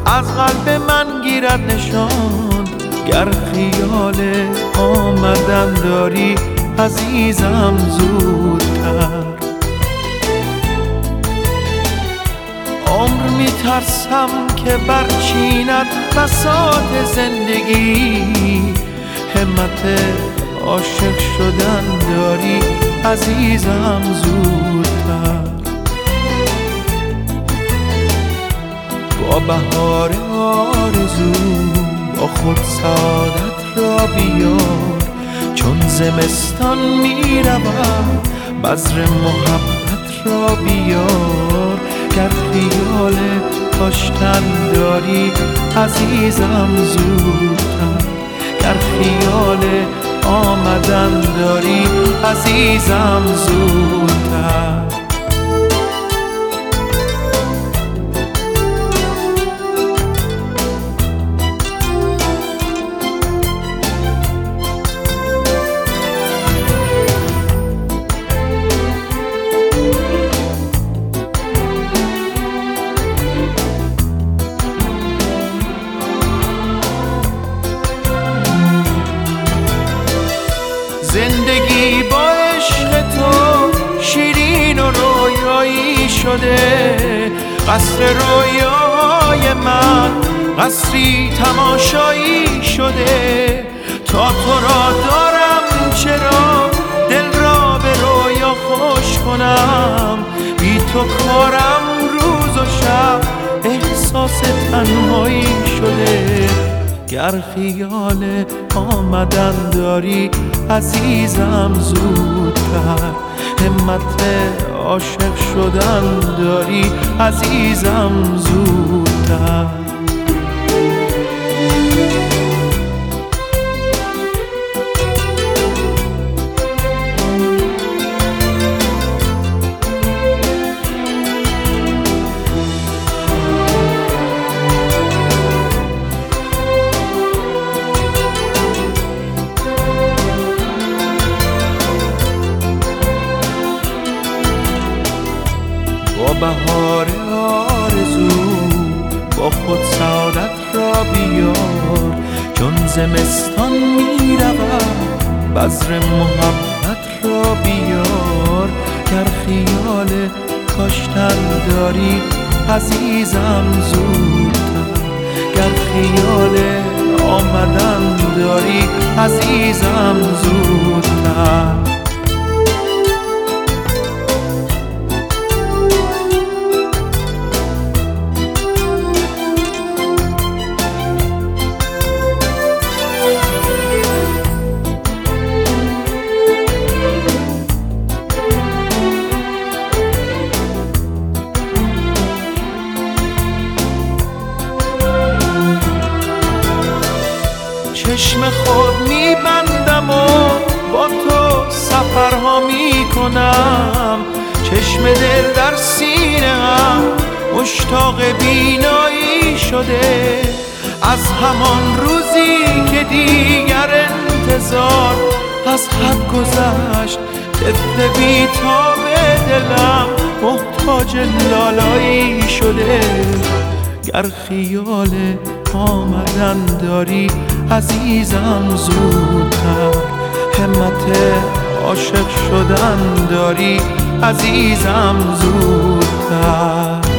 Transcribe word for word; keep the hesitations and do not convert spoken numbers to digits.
از قلب من گیرد نشان. گر خیال آمدن داری عزیزم زودتر. عمر میترسم که برچیند بساط زندگی. همت عاشق شدن داری عزیزم زودتر. با بهار آرزو با خود سعادت را بیار. چون زمستان میروم بذر محبت را بیار. گر خیال کاشتن داری عزیزم زودتر. گر خیال آمدن داری عزیزم زودتر. زندگی با عشق تو شیرین و رویایی شده. قصر رویای من قصری تماشایی شده. تا تو را دارم چرا دل را به رویا خوش کنم. بی تو کارم روز و شب احساس تنهایی شده. گر خیال آمدن داری عزیزم زودتر. همت عاشق شدن داری عزیزم زودتر. با بهار آرزو با خود سعادت را بیار. چون زمستان میروم بذر محبت را بیار. گر خیال کاشتن داری عزیزم زودتر. گر خیال آمدن داری عزیزم زودتر. چشم خود میبندم و با تو سفرها میکنم. چشم دل در سینه هم مشتاق بینایی شده. از همان روزی که دیگر انتظار از حد گذشت. طفل بی‌تاب دلم محتاج لالایی شده. گر خیال آمدن داری عزیزم زودتر. همت عاشق شدن داری عزیزم زودتر.